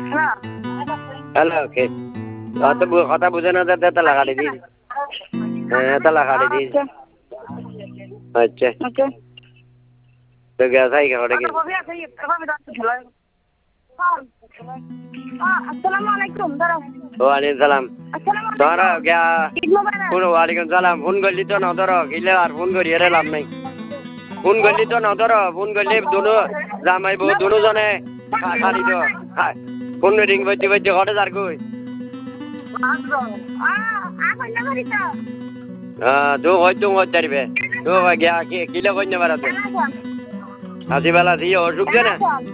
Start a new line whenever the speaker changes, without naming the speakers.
hello okay কথা বুঝে না যাতে তালা কাটি দিস হ্যাঁ তালা কাটি দিস আচ্ছা তো গ্যাস আই খাওয়াটা কি ওয়ালাইকুম সালাম ধরো গিয়া ওয়ালাইকুম সালাম ফোন করলি তো না ধরো গিলে আর ফোন করি এর লাভ নাই ফোন করলি তো না ধরো ফোন করলি দুনো জামাই বউ দুনো জনে খালি তো ফোন রিং বজে বজে ঘটে যার কই তুই হয়তো হতে পারবে তো গিয়া কিলে কই নেবার আছে আসি বেলা দিয়ে অসুখ না